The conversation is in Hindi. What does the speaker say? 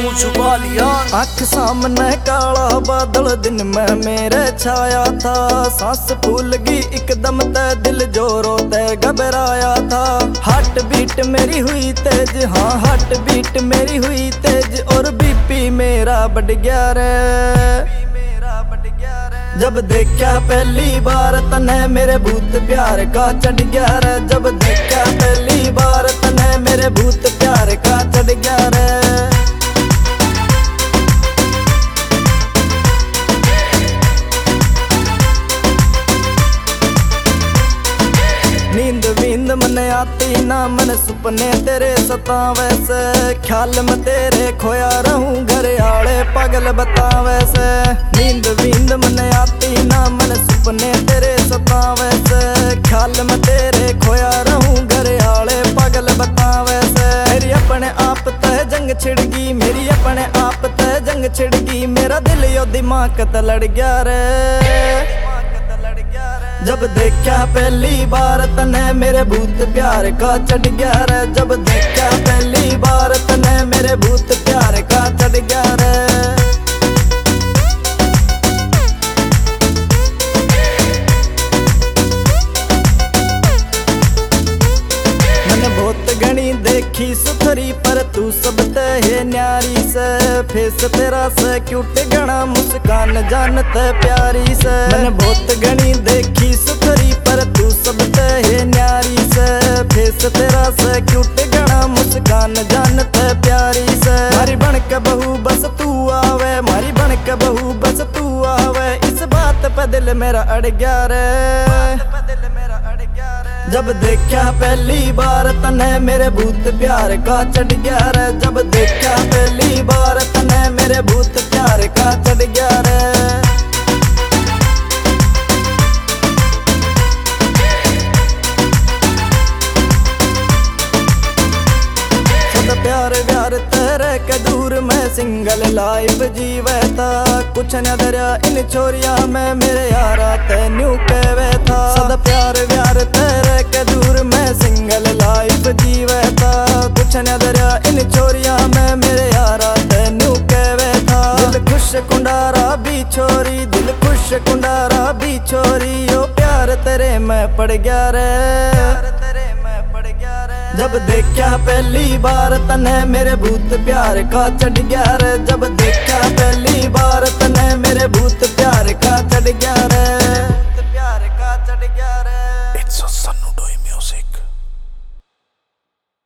मुंह छुपा लिया। आँख सामने काला बादल दिन में मेरे छाया था। सांस फूल गई एकदम ते दिल जोरों ते घबराया था। हार्ट बीट मेरी हुई तेज, हाँ हार्ट बीट मेरी हुई तेज और बीपी मेरा बढ़ गया रे। जब देखा पहली बार तने मेरे भूत प्यार का चढ़ गया रे। जब देखा पहली बार तने मेरे भूत प्यार का चढ़ गया रे। नींद वींद मन आती ना, मन सुपने तेरे सतावे से। ख्याल में तेरे खोया रहूं, घर आले पागल बतावे से। नींद वींद मन आती ना, मन सुपने तेरे सतावे से। ख्याल में तेरे खोया रहूं, घर आले पागल बतावे से। मेरी अपने आप तह जंग छिड़ गई, मेरी अपने आप तह जंग छिड़ गई। मेरा दिल यो दिमाग त लड़ गया रे। जब देखा पहली बार तने मेरे भूत प्यार का चढ़ गया रे। जब देखा पहली बार तने मेरे भूत प्यार का चढ़ गया रे। मैंने बहुत घनी देखी सुथरी पर तू सब ते है न्यारी से। फेस तेरा से क्यूट गणा मुस्कान जानते प्यारी से। मैंने बहुत घनी देखी सुथरी पर तू सब ते है न्यारी से। फेस तेरा से क्यूट गणा मुस्कान जानते प्यारी से। मारी बन के बहू बस तू आवे, मारी बन के बहू बस तू आवे। इस बात पे दिल मेरा अड़ गया रे। जब देखा पहली बार तने मेरे भूत प्यार का चढ़ गया रे। जब देखा पहली बार तने मेरे भूत प्यार का चढ़ गया रे। प्यार व्यार तेरे के दूर में सिंगल लाइफ जीवे था। कुछ न दरिया इन छोरिया में मेरे यारा ते न्यू कहवे था। सदा प्यार व्यार तेरे के दूर में सिंगल लाइफ जीवे था। कुछ न दरिया इन छोरिया में मेरे यारा ते न्यू कहवे था। दिल खुश कुंडारा भी छोरी, दिल खुश कुंडारा भी छोरी। ओ प्यार तेरे में पड़ गया रे। जब देखा पहली बार तने मेरे भूत प्यार का चढ़ गया रे। जब देखा पहली बार तने मेरे भूत प्यार का चढ़ गया रे। प्यार का चढ़ गया।